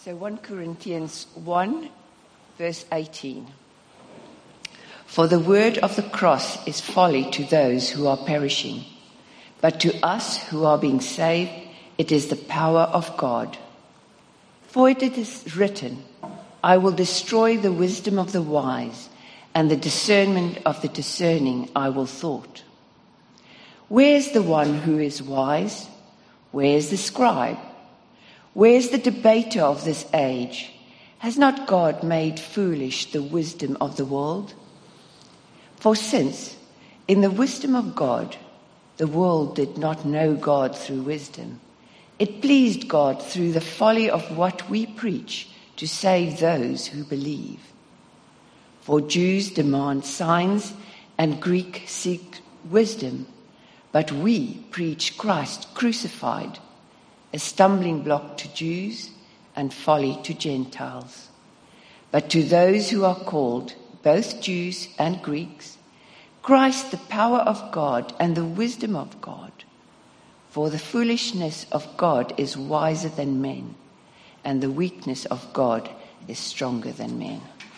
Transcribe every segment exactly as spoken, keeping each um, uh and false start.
So First Corinthians one, verse eighteen. For the word of the cross is folly to those who are perishing, but to us who are being saved, it is the power of God. For it is written, I will destroy the wisdom of the wise, and the discernment of the discerning I will thwart. Where is the one who is wise? Where is the scribe? Where is the debater of this age? Has not God made foolish the wisdom of the world? For since, in the wisdom of God, the world did not know God through wisdom, it pleased God through the folly of what we preach to save those who believe. For Jews demand signs and Greeks seek wisdom, but we preach Christ crucified, a stumbling block to Jews and folly to Gentiles. But to those who are called, both Jews and Greeks, Christ the power of God and the wisdom of God. For the foolishness of God is wiser than men, and the weakness of God is stronger than men.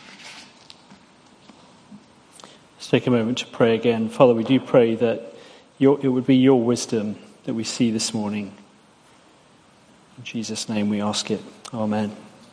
Let's take a moment to pray again. Father, we do pray that your, it would be your wisdom that we see this morning. In Jesus' name we ask it. Amen.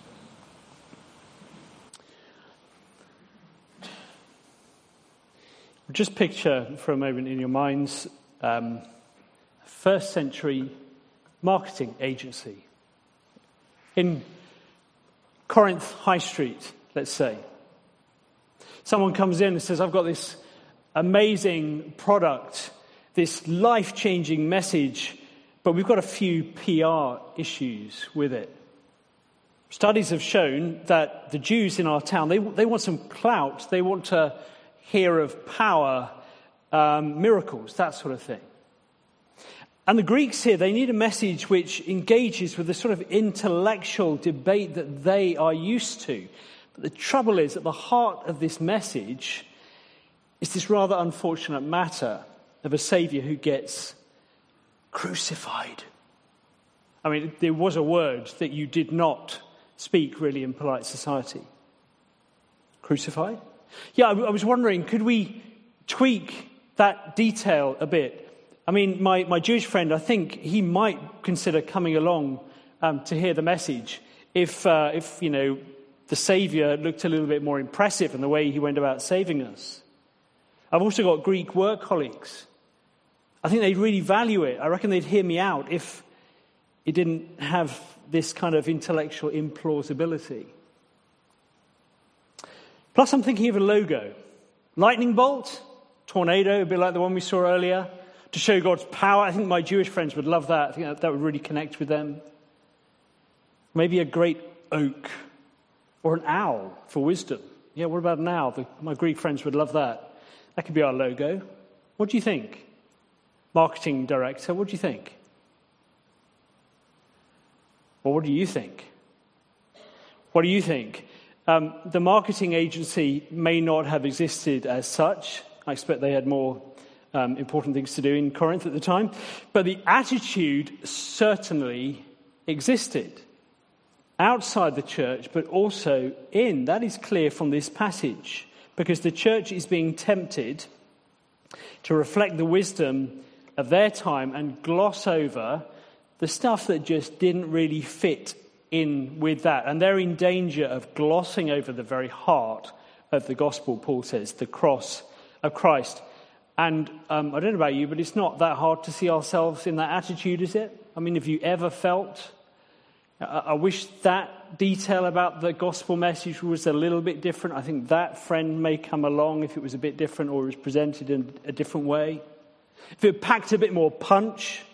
Just picture for a moment in your minds um, a first century marketing agency in Corinth High Street, let's say. Someone comes in and says, I've got this amazing product, this life-changing message, but we've got a few P R issues with it. Studies have shown that the Jews in our town, they, they want some clout, they want to hear of power, um, miracles, that sort of thing. And the Greeks here, they need a message which engages with the sort of intellectual debate that they are used to. But the trouble is, at the heart of this message is this rather unfortunate matter of a saviour who gets crucified. I mean, there was a word that you did not speak really in polite society. Crucified? Yeah, I was wondering, could we tweak that detail a bit? I mean, my, my Jewish friend, I think he might consider coming along um, to hear the message if, uh, if, you know, the Saviour looked a little bit more impressive in the way he went about saving us. I've also got Greek work colleagues. I think they'd really value it. I reckon they'd hear me out if it didn't have this kind of intellectual implausibility. Plus, I'm thinking of a logo. Lightning bolt, tornado, a bit like the one we saw earlier, to show God's power. I think my Jewish friends would love that. I think that, that would really connect with them. Maybe a great oak or an owl for wisdom. Yeah, what about an owl? The, my Greek friends would love that. That could be our logo. What do you think? Marketing director, what do you think? Well, what do you think? What do you think? Um, the marketing agency may not have existed as such. I expect they had more um, important things to do in Corinth at the time. But the attitude certainly existed outside the church, but also in. That is clear from this passage, because the church is being tempted to reflect the wisdom of their time and gloss over the stuff that just didn't really fit in with that. And they're in danger of glossing over the very heart of the gospel, Paul says, the cross of Christ. And um, I don't know about you, but it's not that hard to see ourselves in that attitude, is it? I mean, have you ever felt, I, I wish that detail about the gospel message was a little bit different. I think that friend may come along if it was a bit different or it was presented in a different way. If it packed a bit more punch,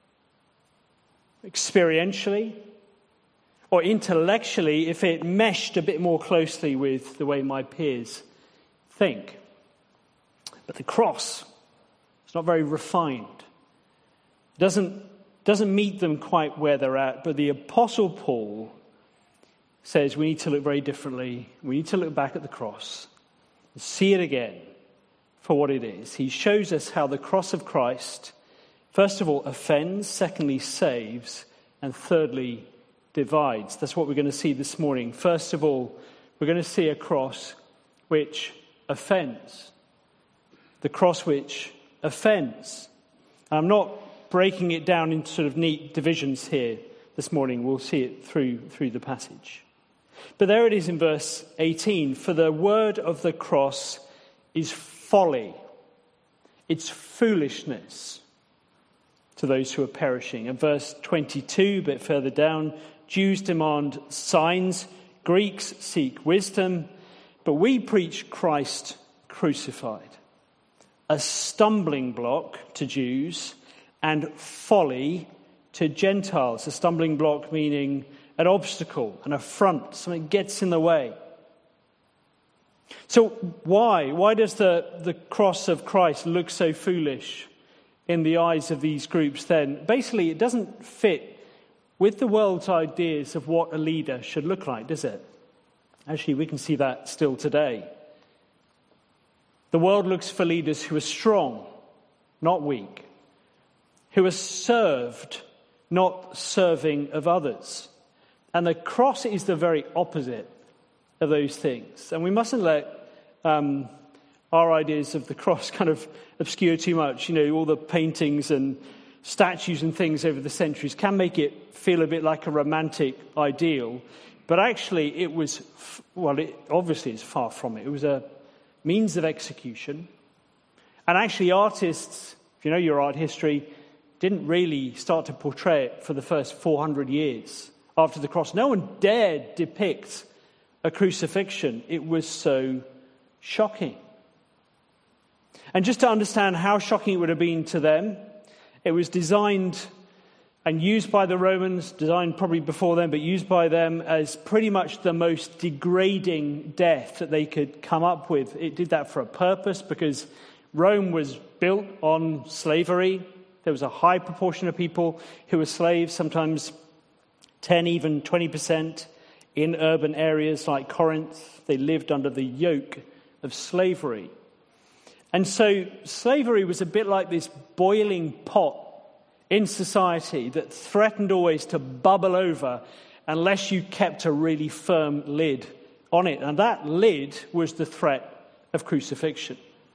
experientially, or intellectually, if it meshed a bit more closely with the way my peers think. But the cross is not very refined. It doesn't, doesn't meet them quite where they're at. But the Apostle Paul says we need to look very differently. We need to look back at the cross and see it again for what it is. He shows us how the cross of Christ, first of all, offends, secondly, saves, and thirdly, divides. That's what we're going to see this morning. First of all, we're going to see a cross which offends. The cross which offends. I'm not breaking it down into sort of neat divisions here this morning. We'll see it through through the passage. But there it is in verse eighteen. For the word of the cross is folly. It's foolishness to those who are perishing. And verse twenty-two, a bit further down, Jews demand signs, Greeks seek wisdom, but we preach Christ crucified. A stumbling block to Jews and folly to Gentiles. A stumbling block meaning an obstacle, an affront, something gets in the way. So why? Why does the, the cross of Christ look so foolish in the eyes of these groups then? Basically, it doesn't fit with the world's ideas of what a leader should look like, does it? Actually, we can see that still today. The world looks for leaders who are strong, not weak, who are served, not serving of others. And the cross is the very opposite of those things. And we mustn't let um, our ideas of the cross kind of obscure too much. You know, all the paintings and statues and things over the centuries can make it feel a bit like a romantic ideal. But actually it was, well, it obviously is far from it. It was a means of execution. And actually artists, if you know your art history, didn't really start to portray it for the first four hundred years after the cross. No one dared depict a crucifixion. It was so shocking. And just to understand how shocking it would have been to them, it was designed and used by the Romans, designed probably before them, but used by them as pretty much the most degrading death that they could come up with. It did that for a purpose because Rome was built on slavery. There was a high proportion of people who were slaves, sometimes ten, even twenty percent in urban areas like Corinth. They lived under the yoke of slavery. And so slavery was a bit like this boiling pot in society that threatened always to bubble over unless you kept a really firm lid on it. And that lid was the threat of crucifixion.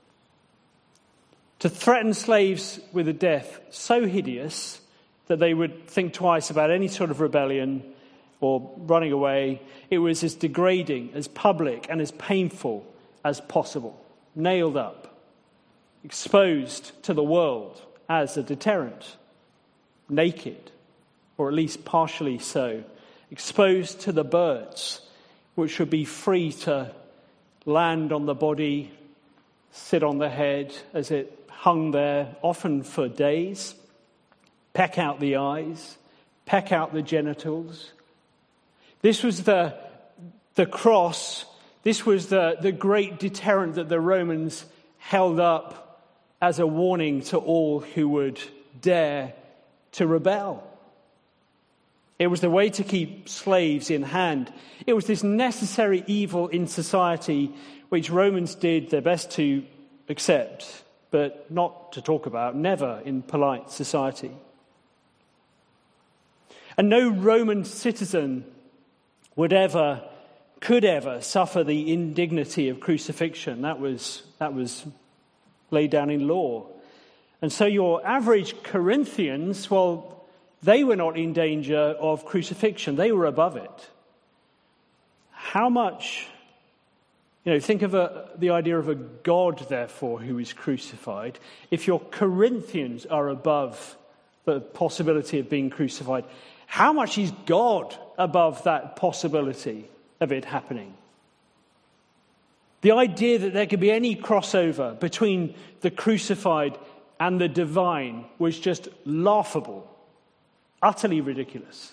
To threaten slaves with a death so hideous that they would think twice about any sort of rebellion or running away. It was as degrading, as public, and as painful as possible. Nailed up, exposed to the world as a deterrent. Naked, or at least partially so, exposed to the birds, which would be free to land on the body, sit on the head as it hung there, often for days, peck out the eyes, peck out the genitals. This was the, the cross, this was the, the great deterrent that the Romans held up as a warning to all who would dare to rebel. It was the way to keep slaves in hand. It was this necessary evil in society which Romans did their best to accept, but not to talk about, never in polite society. And no Roman citizen would ever, could ever suffer the indignity of crucifixion. That was, that was laid down in law. And so your average Corinthians, well, they were not in danger of crucifixion. They were above it. How much, you know, think of a, the idea of a God, therefore, who is crucified. If your Corinthians are above the possibility of being crucified, how much is God above that possibility of it happening? The idea that there could be any crossover between the crucified and the divine was just laughable, utterly ridiculous.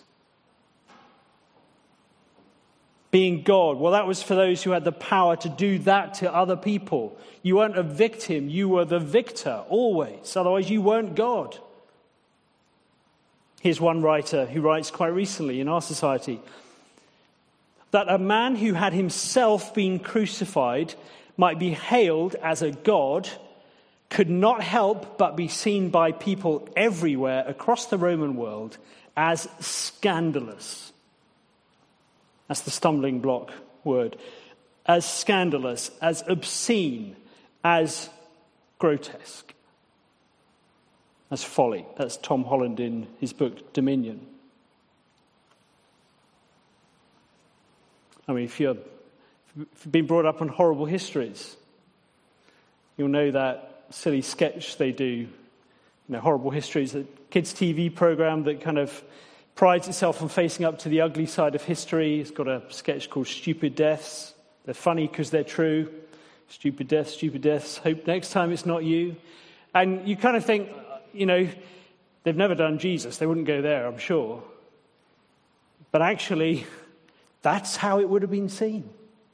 Being God, well, that was for those who had the power to do that to other people. You weren't a victim, you were the victor, always. Otherwise, you weren't God. Here's one writer who writes quite recently in our society that a man who had himself been crucified might be hailed as a god could not help but be seen by people everywhere across the Roman world as scandalous. That's the stumbling block word. As scandalous, as obscene, as grotesque. That's folly. That's Tom Holland in his book Dominion. I mean, if, you're, if you've been brought up on horrible histories, you'll know that silly sketch they do, you know, Horrible Histories, a kids' T V program that kind of prides itself on facing up to the ugly side of history. It's got a sketch called Stupid Deaths. They're funny because they're true. Stupid deaths, stupid deaths. Hope next time it's not you. And you kind of think, you know, they've never done Jesus. They wouldn't go there, I'm sure. But actually, that's how it would have been seen.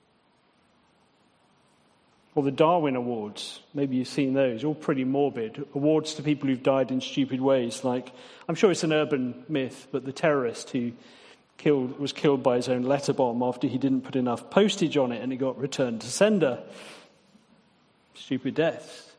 Or the Darwin Awards. Maybe you've seen those. All pretty morbid. Awards to people who've died in stupid ways. Like, I'm sure it's an urban myth, but the terrorist who killed was killed by his own letter bomb after he didn't put enough postage on it and it got returned to sender. Stupid deaths.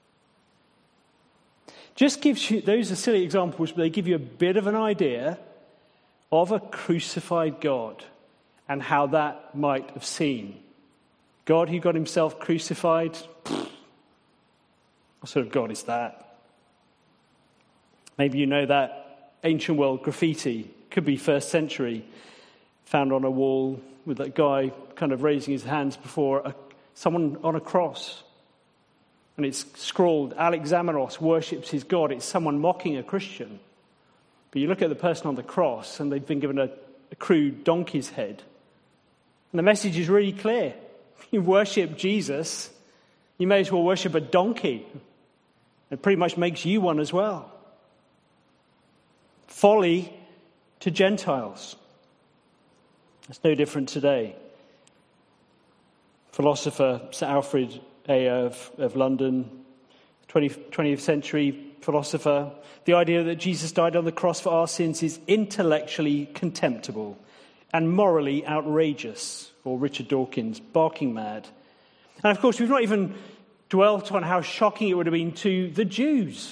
Just gives you, those are silly examples, but they give you a bit of an idea of a crucified God and how that might have seen. God who got himself crucified? Pfft. What sort of God is that? Maybe you know that ancient world graffiti, could be first century, found on a wall with that guy kind of raising his hands before a, someone on a cross. And it's scrawled, Alexamenos worships his God. It's someone mocking a Christian. But you look at the person on the cross and they've been given a, a crude donkey's head. And the message is really clear. You worship Jesus, you may as well worship a donkey. It pretty much makes you one as well. Folly to Gentiles. It's no different today. Philosopher Sir Alfred Ayer of, of London, twentieth century philosopher, the idea that Jesus died on the cross for our sins is intellectually contemptible and morally outrageous. Or Richard Dawkins, barking mad. And of course, we've not even dwelt on how shocking it would have been to the Jews.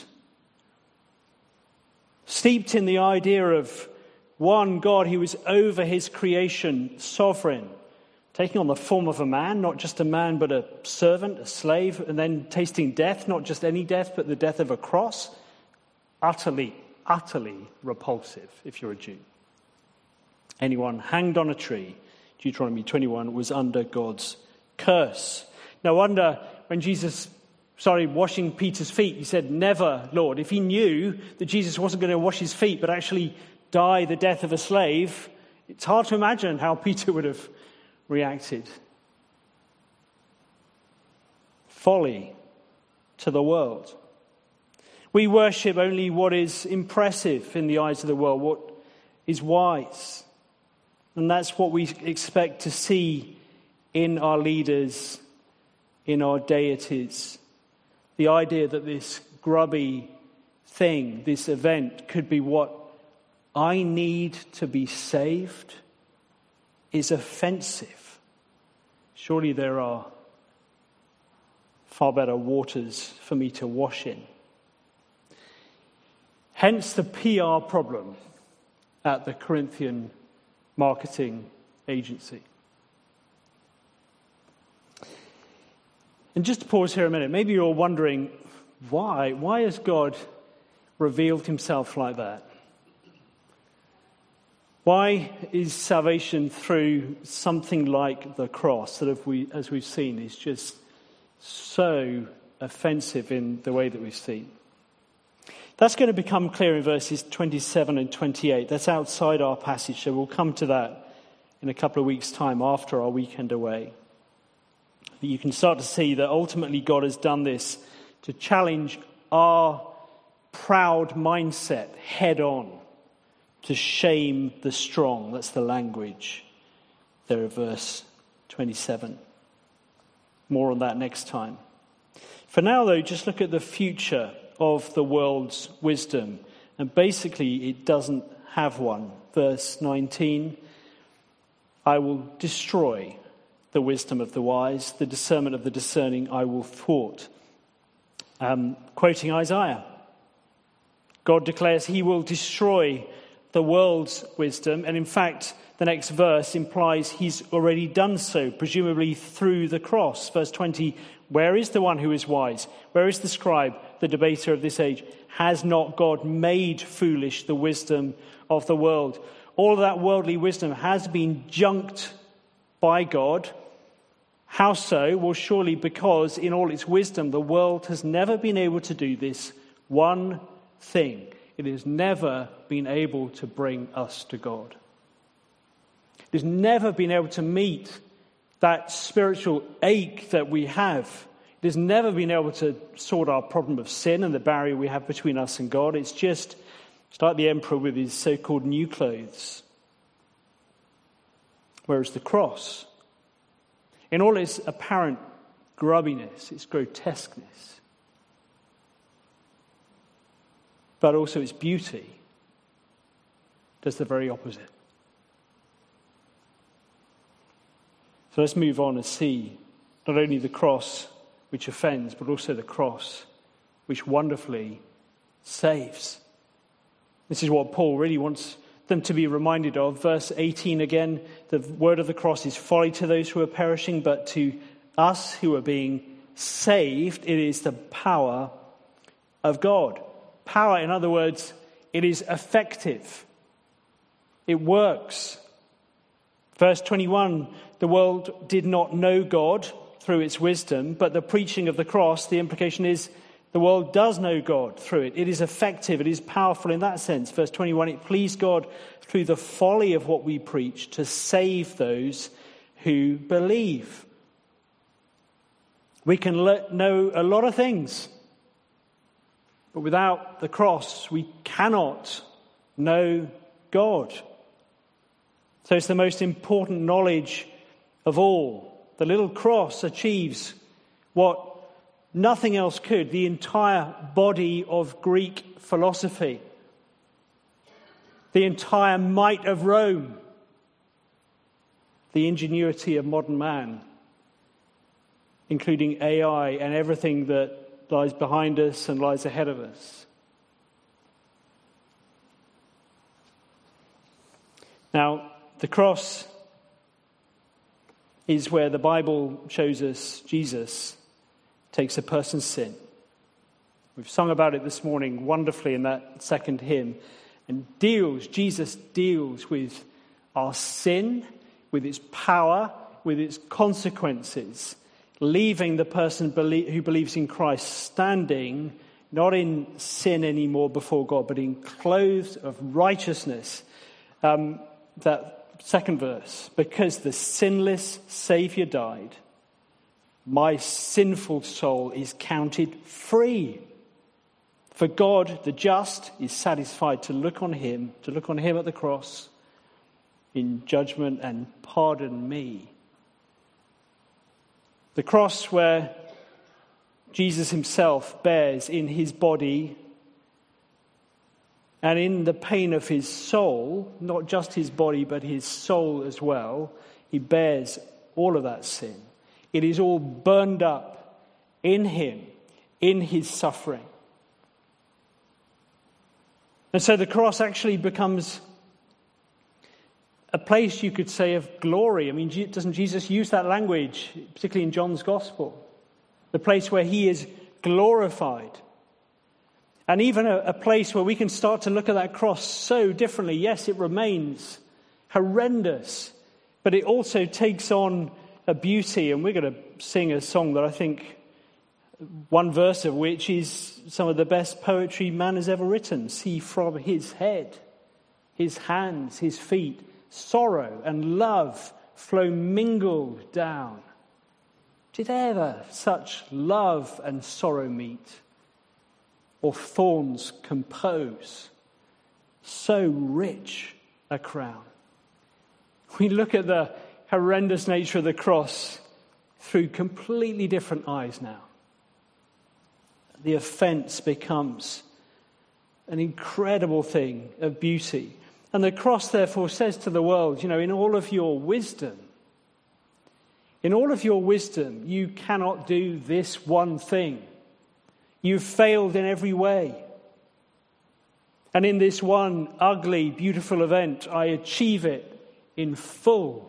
Steeped in the idea of one God who was over his creation, sovereign, taking on the form of a man, not just a man, but a servant, a slave, and then tasting death, not just any death, but the death of a cross. Utterly, utterly repulsive if you're a Jew. Anyone hanged on a tree, Deuteronomy twenty-one, was under God's curse. No wonder when Jesus started washing Peter's feet, he said, never, Lord. If he knew that Jesus wasn't going to wash his feet, but actually die the death of a slave, it's hard to imagine how Peter would have reacted. Folly to the world. We worship only what is impressive in the eyes of the world, what is wise. And that's what we expect to see in our leaders, in our deities. The idea that this grubby thing, this event, could be what I need to be saved is offensive. Surely there are far better waters for me to wash in. Hence the P R problem at the Corinthian marketing agency. And just to pause here a minute, maybe you're wondering, why? Why has God revealed himself like that? Why is salvation through something like the cross that, if we, as we've seen, is just so offensive in the way that we've seen? That's going to become clear in verses twenty-seven and twenty-eight. That's outside our passage, so we'll come to that in a couple of weeks' time after our weekend away. But you can start to see that ultimately God has done this to challenge our proud mindset head on, to shame the strong. That's the language there of verse twenty-seven. More on that next time. For now, though, just look at the future of the world's wisdom. And basically, it doesn't have one. Verse nineteen, I will destroy the wisdom of the wise, the discernment of the discerning I will thwart. Um, quoting Isaiah, God declares he will destroy the world's wisdom. And in fact, the next verse implies he's already done so, presumably through the cross. Verse twenty, where is the one who is wise? Where is the scribe, the debater of this age? Has not God made foolish the wisdom of the world? All of that worldly wisdom has been junked by God. How so? Well, surely because in all its wisdom, the world has never been able to do this one thing. It has never been able to bring us to God. It has never been able to meet that spiritual ache that we have. It has never been able to sort our problem of sin and the barrier we have between us and God. It's just it's like the emperor with his so-called new clothes. Whereas the cross, in all its apparent grubbiness, its grotesqueness, but also its beauty, does the very opposite. So let's move on and see not only the cross which offends, but also the cross which wonderfully saves. This is what Paul really wants them to be reminded of. Verse eighteen again, the word of the cross is folly to those who are perishing, but to us who are being saved, it is the power of God. Power, in other words, it is effective. It works. Verse twenty-one, the world did not know God through its wisdom, but the preaching of the cross, the implication is the world does know God through it. It is effective. It is powerful in that sense. Verse twenty-one, it pleased God through the folly of what we preach to save those who believe. We can le- know a lot of things, but without the cross, we cannot know God. So it's the most important knowledge of all. The little cross achieves what nothing else could, the entire body of Greek philosophy, the entire might of Rome, the ingenuity of modern man, including A I and everything that lies behind us and lies ahead of us. Now, the cross is where the Bible shows us Jesus takes a person's sin. We've sung about it this morning wonderfully in that second hymn. And deals, Jesus deals with our sin, with its power, with its consequences, leaving the person who believes in Christ standing not in sin anymore before God, but in clothes of righteousness. Um, that second verse, because the sinless Saviour died, my sinful soul is counted free. For God, the just, is satisfied to look on him, to look on him at the cross in judgment and pardon me. The cross where Jesus himself bears in his body and in the pain of his soul, not just his body, but his soul as well, he bears all of that sin. It is all burned up in him, in his suffering. And so the cross actually becomes a place, you could say, of glory. I mean, doesn't Jesus use that language, particularly in John's Gospel? The place where he is glorified. And even a, a place where we can start to look at that cross so differently. Yes, it remains horrendous, but it also takes on a beauty. And we're going to sing a song that I think, one verse of which is some of the best poetry man has ever written. See from his head, his hands, his feet, sorrow and love flow mingled down. Did ever such love and sorrow meet? Or thorns compose so rich a crown? We look at the horrendous nature of the cross through completely different eyes now. The offense becomes an incredible thing of beauty. And the cross, therefore, says to the world, you know, in all of your wisdom, in all of your wisdom, you cannot do this one thing. You've failed in every way. And in this one ugly, beautiful event, I achieve it in full.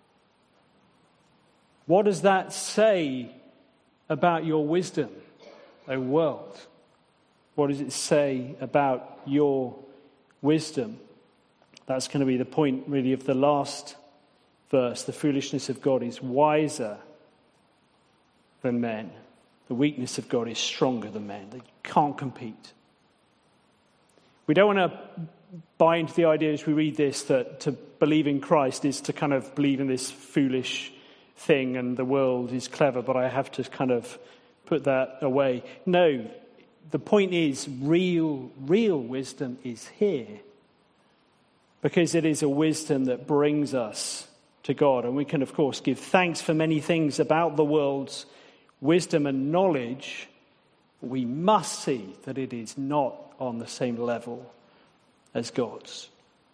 What does that say about your wisdom, O world? What does it say about your wisdom? That's going to be the point, really, of the last verse. The foolishness of God is wiser than men. The weakness of God is stronger than men. They can't compete. We don't want to buy into the idea as we read this that to believe in Christ is to kind of believe in this foolish thing and the world is clever, but I have to kind of put that away. No, the point is real, real wisdom is here, because it is a wisdom that brings us to God. And we can, of course, give thanks for many things about the world's wisdom and knowledge. We must see that it is not on the same level as God's.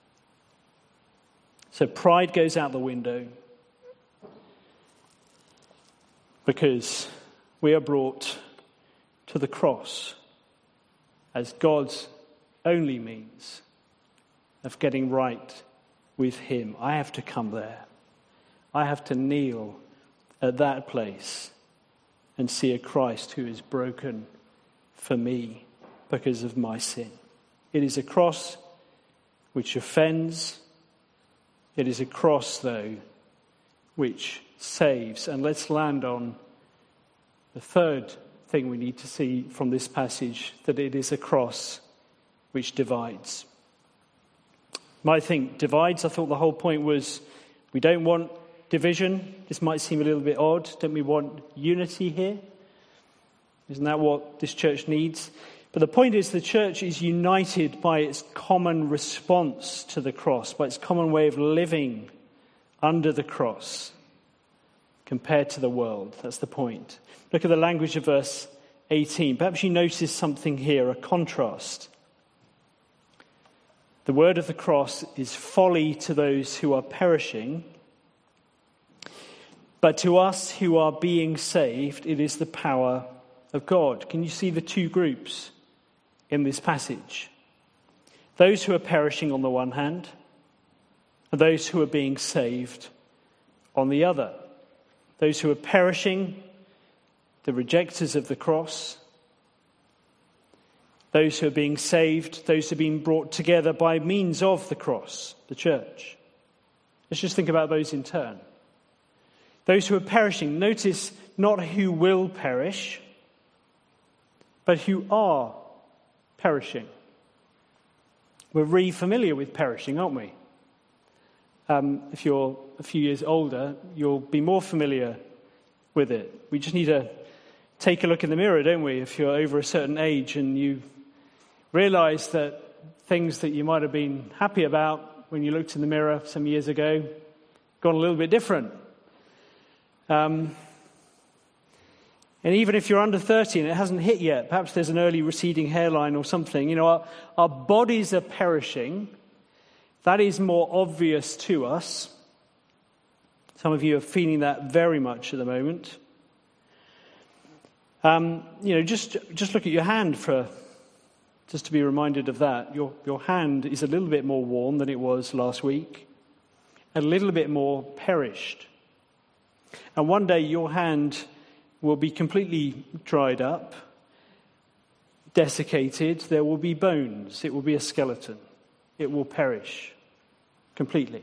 So pride goes out the window, because we are brought to the cross as God's only means of getting right with him. I have to come there. I have to kneel at that place and see a Christ who is broken for me because of my sin. It is a cross which offends. It is a cross, though, which saves. And let's land on the third thing we need to see from this passage, that it is a cross which divides. I think divides, I thought the whole point was we don't want division. This might seem a little bit odd. Don't we want unity here? Isn't that what this church needs? But the point is the church is united by its common response to the cross, by its common way of living under the cross compared to the world. That's the point. Look at the language of verse eighteen. Perhaps you notice something here, a contrast. The word of the cross is folly to those who are perishing, but to us who are being saved, it is the power of God. Can you see the two groups in this passage? Those who are perishing on the one hand, and those who are being saved on the other. Those who are perishing, the rejectors of the cross. Those who are being saved, those who are being brought together by means of the cross, the church. Let's just think about those in turn. Those who are perishing, notice not who will perish, but who are perishing. We're really familiar with perishing, aren't we? Um, if you're a few years older, you'll be more familiar with it. We just need to take a look in the mirror, don't we? If you're over a certain age and you realize that things that you might have been happy about when you looked in the mirror some years ago gone a little bit different. Um, and even if you're under thirty and it hasn't hit yet, perhaps there's an early receding hairline or something. You know, our, our bodies are perishing. That is more obvious to us. Some of you are feeling that very much at the moment. Um, you know, just just look at your hand for, just to be reminded of that. Your your hand is a little bit more worn than it was last week, a little bit more perished. And one day your hand will be completely dried up, desiccated. There will be bones. It will be a skeleton. It will perish completely.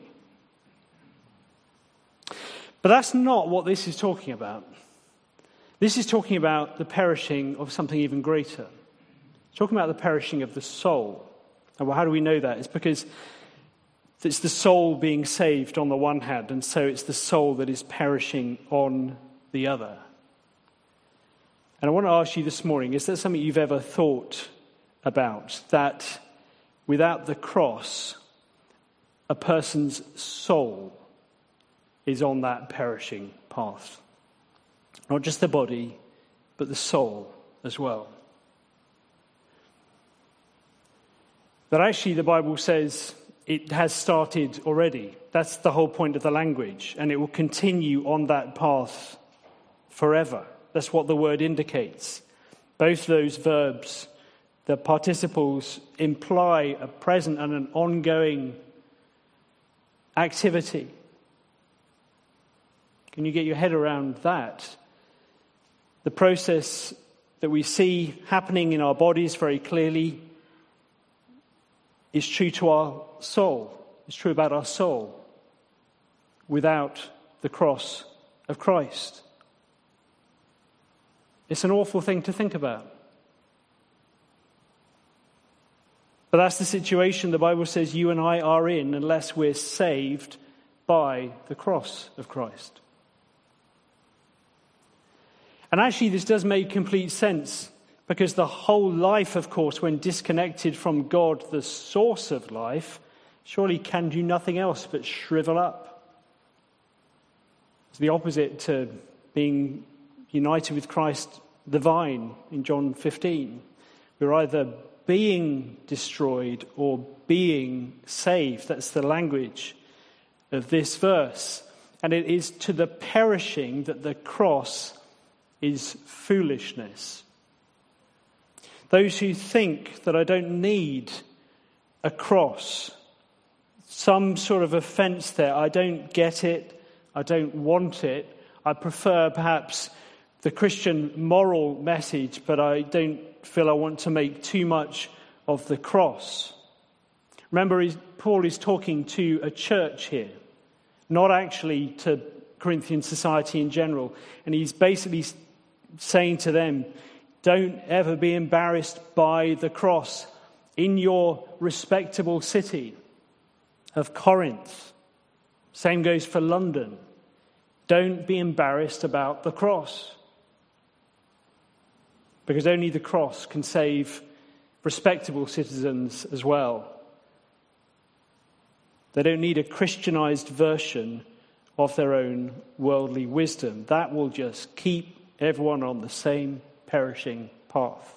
But that's not what this is talking about. This is talking about the perishing of something even greater. It's talking about the perishing of the soul. And well, how do we know that? It's because it's the soul being saved on the one hand, and so it's the soul that is perishing on the other. And I want to ask you this morning, is there something you've ever thought about, that without the cross, a person's soul is on that perishing path? Not just the body, but the soul as well. That actually the Bible says it has started already. That's the whole point of the language. And it will continue on that path forever. That's what the word indicates. Both those verbs, the participles, imply a present and an ongoing activity. Can you get your head around that? The process that we see happening in our bodies very clearly is true to our soul. It's true about our soul without the cross of Christ. It's an awful thing to think about. But that's the situation the Bible says you and I are in unless we're saved by the cross of Christ. And actually this does make complete sense, because the whole life, of course, when disconnected from God, the source of life, surely can do nothing else but shrivel up. It's the opposite to being united with Christ the vine in John fifteen. We're either being destroyed or being saved. That's the language of this verse. And it is to the perishing that the cross is foolishness. Those who think that I don't need a cross, some sort of offence there, I don't get it, I don't want it, I prefer perhaps the Christian moral message, but I don't feel I want to make too much of the cross. Remember, Paul is talking to a church here, not actually to Corinthian society in general. And he's basically saying to them, don't ever be embarrassed by the cross in your respectable city of Corinth. Same goes for London. Don't be embarrassed about the cross, because only the cross can save respectable citizens as well. They don't need a Christianized version of their own worldly wisdom. That will just keep everyone on the same perishing path.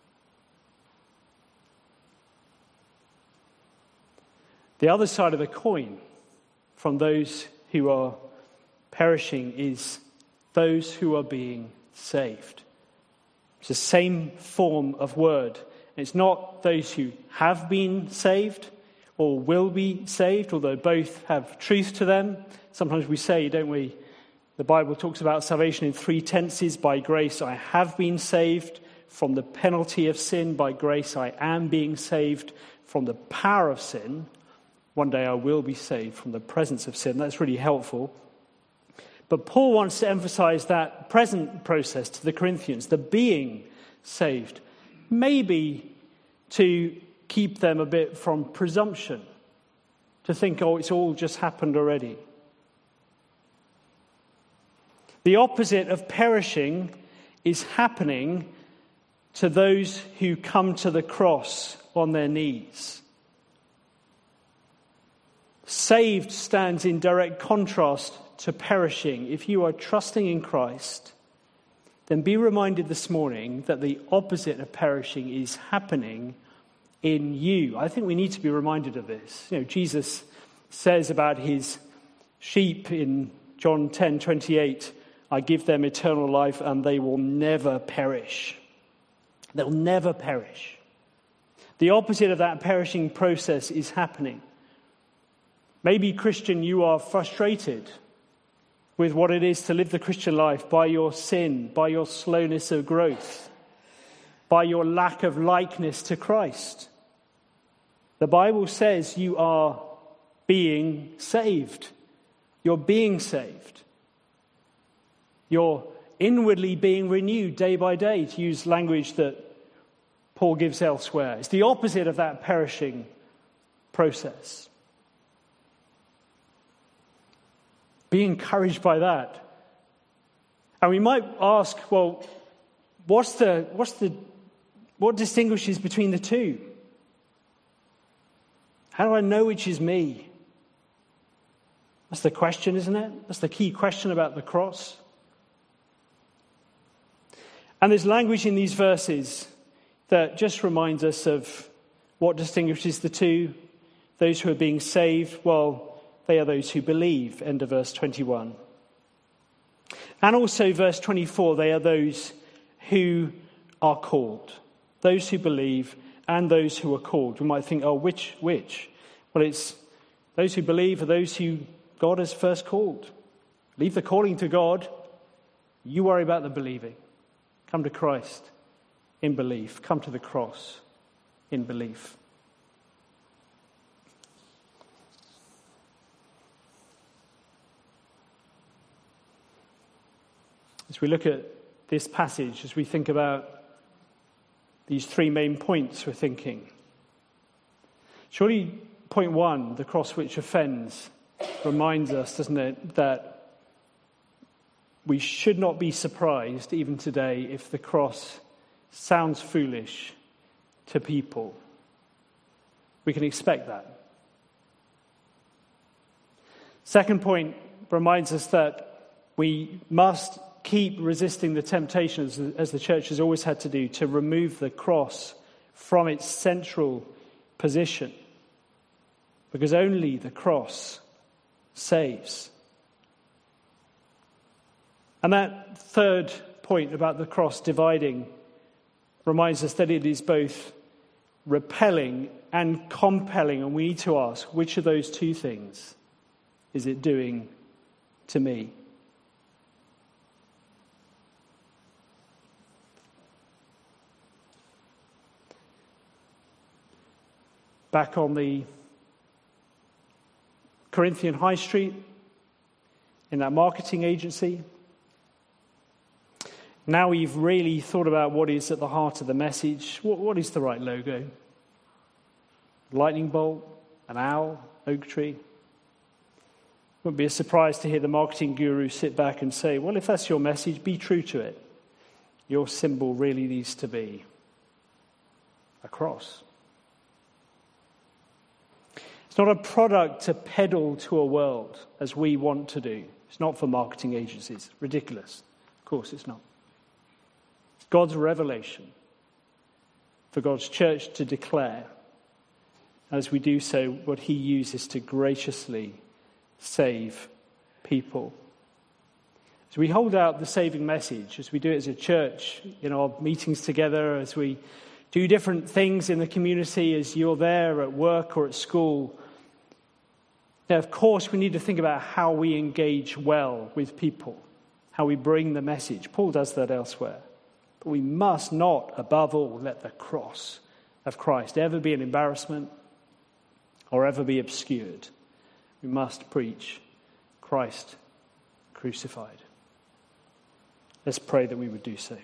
The other side of the coin from those who are perishing is those who are being saved. It's the same form of word. It's not those who have been saved or will be saved, although both have truth to them. Sometimes we say, don't we, the Bible talks about salvation in three tenses. By grace I have been saved from the penalty of sin. By grace I am being saved from the power of sin. One day I will be saved from the presence of sin. That's really helpful. But Paul wants to emphasize that present process to the Corinthians, the being saved, maybe to keep them a bit from presumption, to think, oh, it's all just happened already. The opposite of perishing is happening to those who come to the cross on their knees. Saved stands in direct contrast to perishing. If you are trusting in Christ, then be reminded this morning that the opposite of perishing is happening in you. I think we need to be reminded of this. You know, Jesus says about his sheep in John ten twenty-eight, I give them eternal life and they will never perish. They'll never perish. The opposite of that perishing process is happening. Maybe, Christian, you are frustrated with what it is to live the Christian life by your sin, by your slowness of growth, by your lack of likeness to Christ. The Bible says you are being saved. You're being saved. You're inwardly being renewed day by day, to use language that Paul gives elsewhere. It's the opposite of that perishing process. Be encouraged by that. And we might ask, well, what's the what's the what distinguishes between the two? How do I know which is me? That's the question, isn't it? That's the key question about the cross. And there's language in these verses that just reminds us of what distinguishes the two. Those who are being saved, well, they are those who believe, end of verse twenty-one. And also verse twenty-four, they are those who are called. Those who believe and those who are called. We might think, oh, which, which? Well, it's Those who believe are those who God has first called. Leave the calling to God. You worry about the believing. Come to Christ in belief. Come to the cross in belief. As we look at this passage, as we think about these three main points we're thinking, surely point one, the cross which offends, reminds us, doesn't it, that we should not be surprised even today if the cross sounds foolish to people. We can expect that. Second point reminds us that we must keep resisting the temptations, as the church has always had to do, to remove the cross from its central position. Because only the cross saves. And that third point about the cross dividing reminds us that it is both repelling and compelling, and we need to ask, which of those two things is it doing to me? Back on the Corinthian High Street, in that marketing agency, now we've really thought about what is at the heart of the message. What, what is the right logo? Lightning bolt, an owl, oak tree. Wouldn't be a surprise to hear the marketing guru sit back and say, well, if that's your message, be true to it. Your symbol really needs to be a cross. It's not a product to peddle to a world as we want to do. It's not for marketing agencies. Ridiculous. Of course it's not. It's God's revelation for God's church to declare, as we do so, what he uses to graciously save people. As we hold out the saving message, as we do it as a church, in our meetings together, as we do different things in the community, as you're there at work or at school, now, of course, we need to think about how we engage well with people, how we bring the message. Paul does that elsewhere. But we must not, above all, let the cross of Christ ever be an embarrassment or ever be obscured. We must preach Christ crucified. Let's pray that we would do so.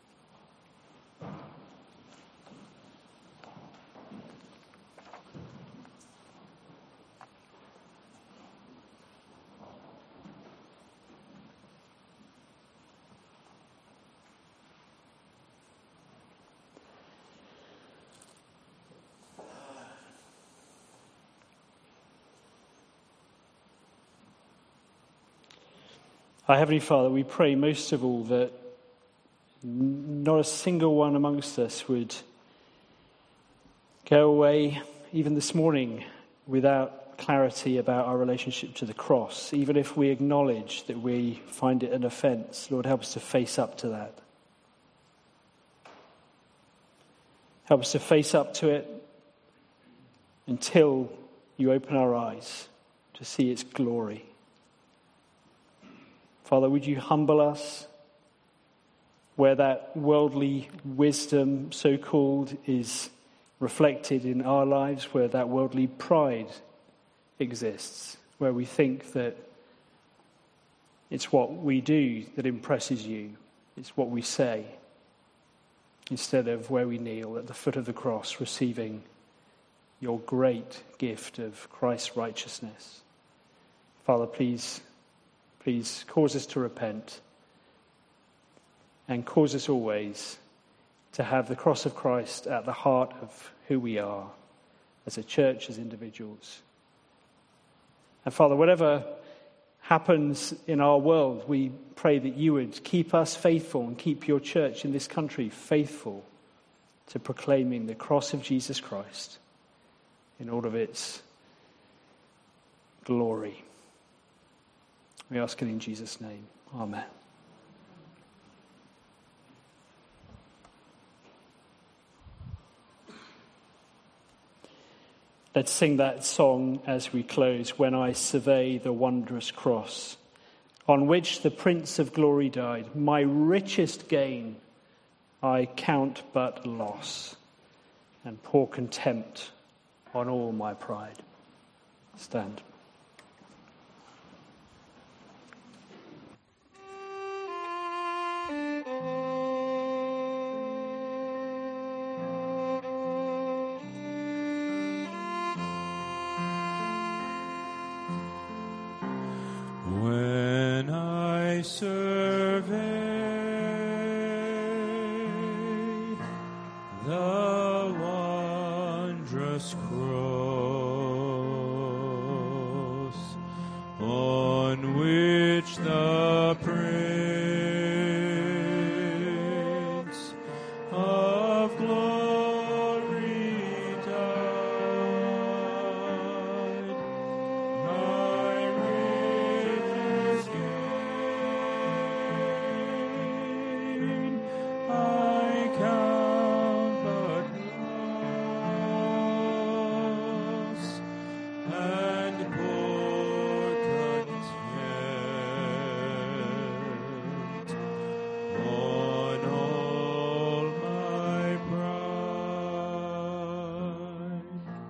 Our Heavenly Father, we pray most of all that not a single one amongst us would go away, even this morning, without clarity about our relationship to the cross. Even if we acknowledge that we find it an offence, Lord, help us to face up to that. Help us to face up to it until you open our eyes to see its glory. Father, would you humble us where that worldly wisdom, so-called, is reflected in our lives, where that worldly pride exists, where we think that it's what we do that impresses you, it's what we say, instead of where we kneel at the foot of the cross, receiving your great gift of Christ's righteousness. Father, please Please cause us to repent and cause us always to have the cross of Christ at the heart of who we are as a church, as individuals. And Father, whatever happens in our world, we pray that you would keep us faithful and keep your church in this country faithful to proclaiming the cross of Jesus Christ in all of its glory. We ask it in Jesus' name. Amen. Let's sing that song as we close, When I Survey the Wondrous Cross, on which the Prince of Glory died. My richest gain I count but loss, and pour contempt on all my pride. Stand. When I survey the wondrous cross on which the Prince of Glory died, my richest gain I count but loss, and pour contempt on all my pride.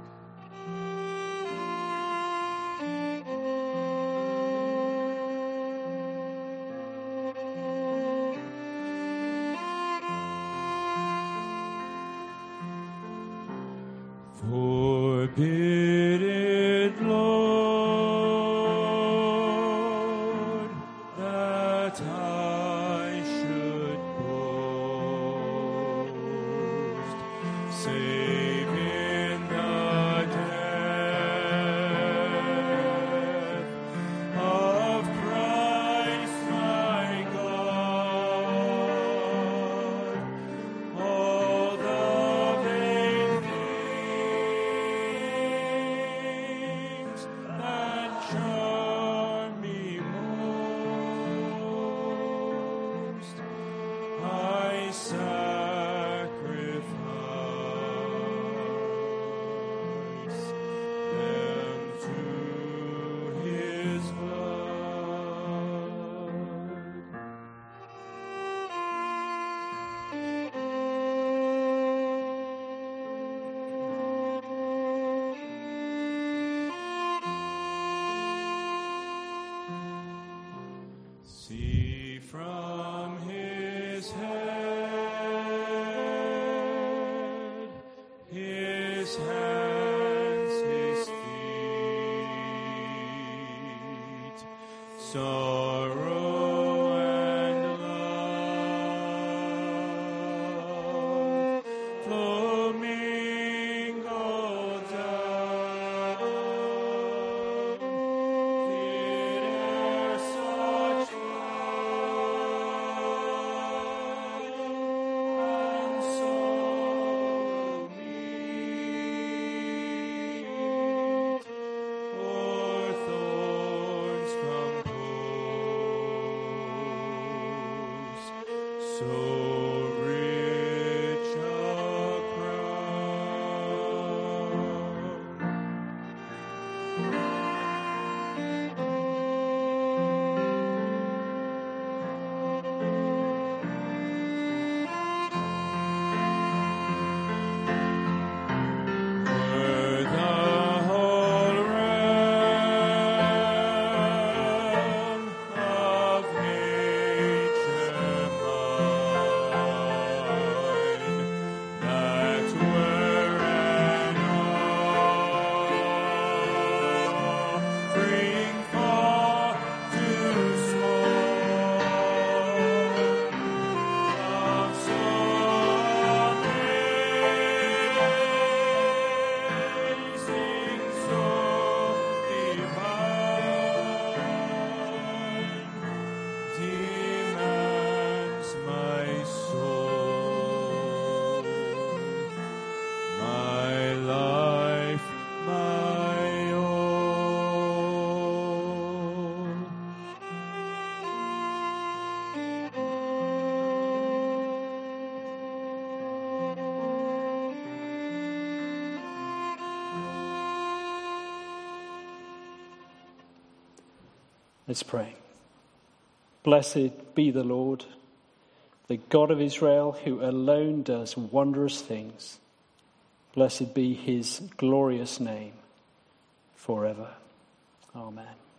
Forbid it, Lord, that I should boast, save in the death of Christ my God. All the vain things that charm me most, I sacrifice them to His blood. See from His head, His hands, His feet, sorrow and love flow mingled down. Did e'er such love and sorrow meet, or thorns compose so rich a Were the whole realm of nature mine, Let's pray. Blessed be the Lord, the God of Israel, who alone does wondrous things. Blessed be his glorious name forever. Amen.